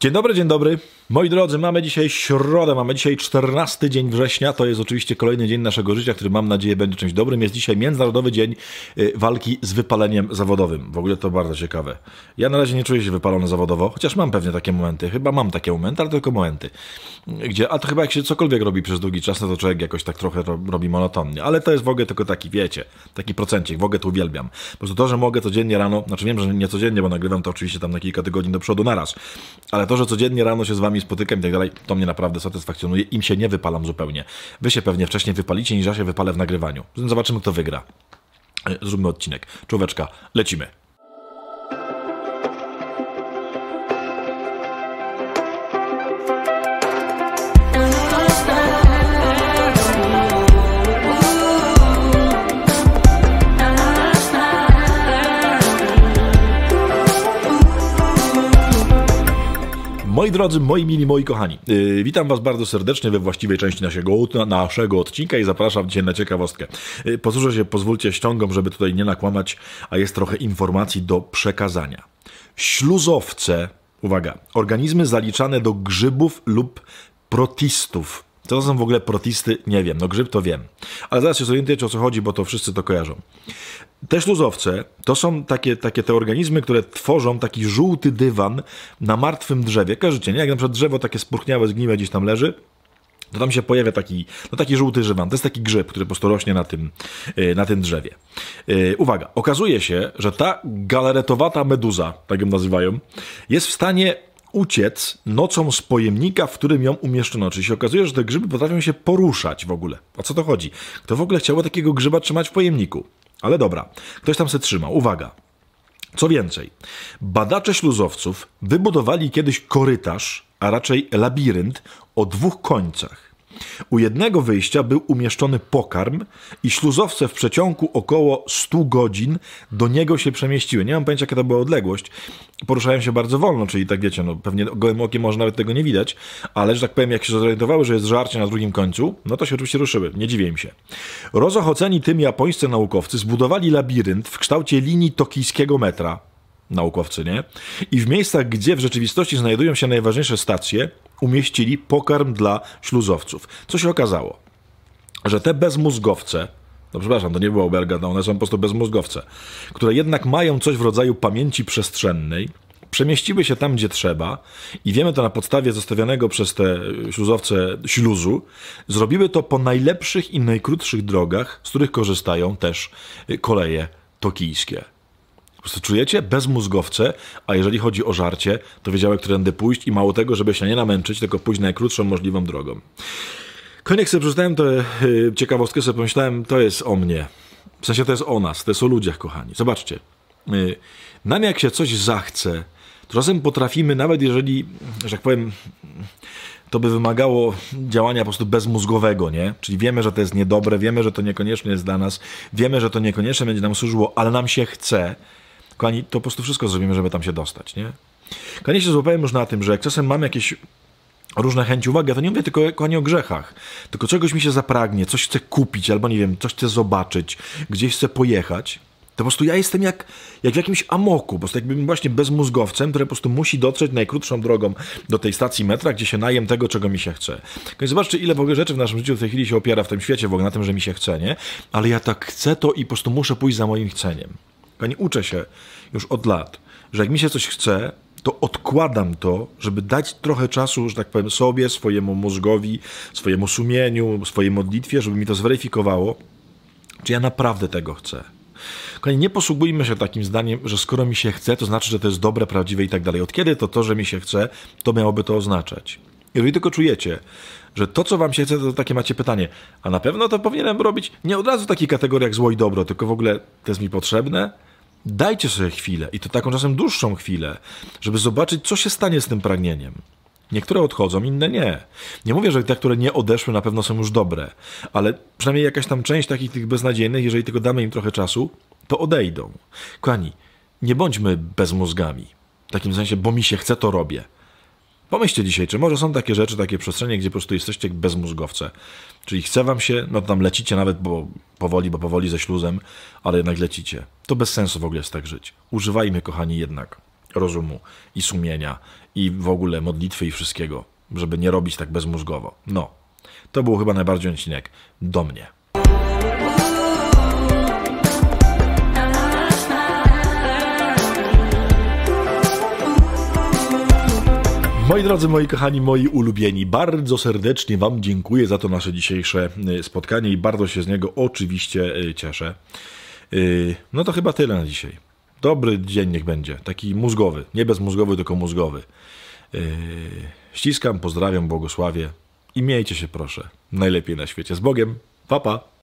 Dzień dobry. Moi drodzy, mamy dzisiaj środę, mamy dzisiaj 14 dzień września. To jest oczywiście kolejny dzień naszego życia, który mam nadzieję będzie czymś dobrym. Jest dzisiaj Międzynarodowy Dzień Walki z Wypaleniem Zawodowym. W ogóle to bardzo ciekawe. Ja na razie nie czuję się wypalony zawodowo, chociaż mam pewnie takie momenty. Chyba mam takie momenty, ale tylko momenty. A to chyba jak się cokolwiek robi przez długi czas, no to człowiek jakoś tak trochę robi monotonnie. Ale to jest w ogóle tylko taki, wiecie, taki procencik. W ogóle to uwielbiam. Po prostu to, że mogę codziennie rano, znaczy wiem, że nie codziennie, bo nagrywam to oczywiście tam na kilka tygodni do przodu naraz. Ale to, że codziennie rano się z wami spotykam i tak dalej, to mnie naprawdę satysfakcjonuje. Im się nie wypalam zupełnie. Wy się pewnie wcześniej wypalicie, niż ja się wypalę w nagrywaniu. Zobaczymy, kto wygra. Zróbmy odcinek. Czołóweczka, lecimy. Moi drodzy, moi mili, moi kochani, witam was bardzo serdecznie we właściwej części naszego odcinka i zapraszam dzisiaj na ciekawostkę. Pozwólcie ściągom, żeby tutaj nie nakłamać, a jest trochę informacji do przekazania. Śluzowce, uwaga, organizmy zaliczane do grzybów lub protistów. Co to są w ogóle protisty? Nie wiem, no grzyb to wiem. Ale zaraz się zorientujecie, o co chodzi, bo to wszyscy to kojarzą. Te śluzowce to są takie te organizmy, które tworzą taki żółty dywan na martwym drzewie. Kojarzycie, nie? Jak na przykład drzewo takie spurchniałe, zgniłe gdzieś tam leży, to tam się pojawia taki żółty dywan. To jest taki grzyb, który po prostu rośnie na tym drzewie. Uwaga, okazuje się, że ta galaretowata meduza, tak ją nazywają, jest w stanie uciec nocą z pojemnika, w którym ją umieszczono. Czyli się okazuje, że te grzyby potrafią się poruszać w ogóle. O co to chodzi? Kto w ogóle chciał takiego grzyba trzymać w pojemniku? Ale dobra, ktoś tam se trzymał. Uwaga. Co więcej, badacze śluzowców wybudowali kiedyś korytarz, a raczej labirynt o dwóch końcach. U jednego wyjścia był umieszczony pokarm i śluzowce w przeciągu około 100 godzin do niego się przemieściły. Nie mam pojęcia, jaka to była odległość. Poruszają się bardzo wolno, czyli tak wiecie, no pewnie gołym okiem może nawet tego nie widać, ale że tak powiem, jak się zorientowały, że jest żarcie na drugim końcu, no to się oczywiście ruszyły. Nie dziwię im się. Rozochoceni tym japońscy naukowcy zbudowali labirynt w kształcie linii tokijskiego metra. Naukowcy, nie? I w miejscach, gdzie w rzeczywistości znajdują się najważniejsze stacje, umieścili pokarm dla śluzowców. Co się okazało? Że te bezmózgowce, no przepraszam, to nie było oberga, no one są po prostu bezmózgowce, które jednak mają coś w rodzaju pamięci przestrzennej, przemieściły się tam, gdzie trzeba i wiemy to na podstawie zostawionego przez te śluzowce śluzu, zrobiły to po najlepszych i najkrótszych drogach, z których korzystają też koleje tokijskie. Po prostu czujecie? Bezmózgowce, a jeżeli chodzi o żarcie, to wiedziały, którędy pójść i mało tego, żeby się nie namęczyć, tylko pójść najkrótszą możliwą drogą. Koniec sobie przeczytałem tę ciekawostkę, sobie pomyślałem, to jest o mnie. W sensie to jest o nas, to jest o ludziach, kochani. Zobaczcie, nam jak się coś zachce, to czasem potrafimy, nawet jeżeli, że tak powiem, to by wymagało działania po prostu bezmózgowego, nie? Czyli wiemy, że to jest niedobre, wiemy, że to niekoniecznie jest dla nas, wiemy, że to niekoniecznie będzie nam służyło, ale nam się chce. Kochani, to po prostu wszystko zrobimy, żeby tam się dostać, nie? Kochani, się złapałem już na tym, że jak czasem mam jakieś różne chęci, uwaga, to nie mówię tylko, kochani, o grzechach, tylko czegoś mi się zapragnie, coś chcę kupić, albo nie wiem, coś chcę zobaczyć, gdzieś chcę pojechać, to po prostu ja jestem jak w jakimś amoku, po prostu jakbym właśnie bezmózgowcem, który po prostu musi dotrzeć najkrótszą drogą do tej stacji metra, gdzie się najem tego, czego mi się chce. Zobaczcie, ile w ogóle rzeczy w naszym życiu w tej chwili się opiera w tym świecie, w ogóle na tym, że mi się chce, nie? Ale ja tak chcę to i po prostu muszę pójść za moim chceniem. Uczę się już od lat, że jak mi się coś chce, to odkładam to, żeby dać trochę czasu, że tak powiem, sobie, swojemu mózgowi, swojemu sumieniu, swojej modlitwie, żeby mi to zweryfikowało, czy ja naprawdę tego chcę. Nie posługujmy się takim zdaniem, że skoro mi się chce, to znaczy, że to jest dobre, prawdziwe i tak dalej. Od kiedy to, że mi się chce, to miałoby to oznaczać? Jeżeli tylko czujecie, że to, co wam się chce, to takie macie pytanie, a na pewno to powinienem robić nie od razu w takich kategoriach zło i dobro, tylko w ogóle to jest mi potrzebne, dajcie sobie chwilę i to taką czasem dłuższą chwilę, żeby zobaczyć, co się stanie z tym pragnieniem. Niektóre odchodzą, inne nie. Nie mówię, że te, które nie odeszły, na pewno są już dobre, ale przynajmniej jakaś tam część takich tych beznadziejnych, jeżeli tylko damy im trochę czasu, to odejdą. Kochani, nie bądźmy bezmózgami. W takim sensie, bo mi się chce, to robię. Pomyślcie dzisiaj, czy może są takie rzeczy, takie przestrzenie, gdzie po prostu jesteście bezmózgowce. Czyli chce wam się, no tam lecicie nawet, bo powoli ze śluzem, ale jednak lecicie. To bez sensu w ogóle jest tak żyć. Używajmy, kochani, jednak rozumu i sumienia i w ogóle modlitwy i wszystkiego, żeby nie robić tak bezmózgowo. No, to był chyba najbardziej odcinek do mnie. Moi drodzy, moi kochani, moi ulubieni, bardzo serdecznie Wam dziękuję za to nasze dzisiejsze spotkanie i bardzo się z niego oczywiście cieszę. No to chyba tyle na dzisiaj. Dobry dzień niech będzie, taki mózgowy, nie bezmózgowy, tylko mózgowy. Ściskam, pozdrawiam, błogosławię i miejcie się proszę najlepiej na świecie. Z Bogiem, pa pa!